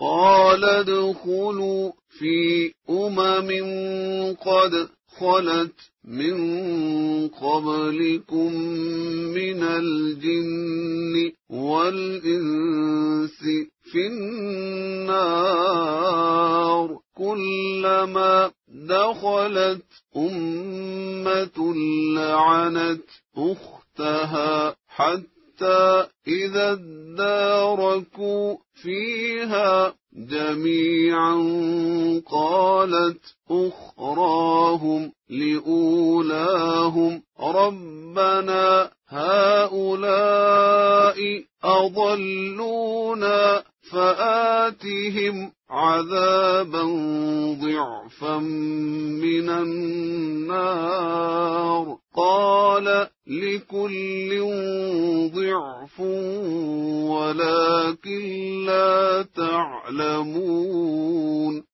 قال ادخلوا في قد خلت من قبلكم من الجن والإنس في النار كلما دخلت أمة لعنت أختها حتى إذا اداركوا فيها جميعا قالت أخراهم لأولاهم ربنا هؤلاء أضلونا فآتهم عذابا ضعفا من النار قال لكل ضعف ولكن لا تعلمون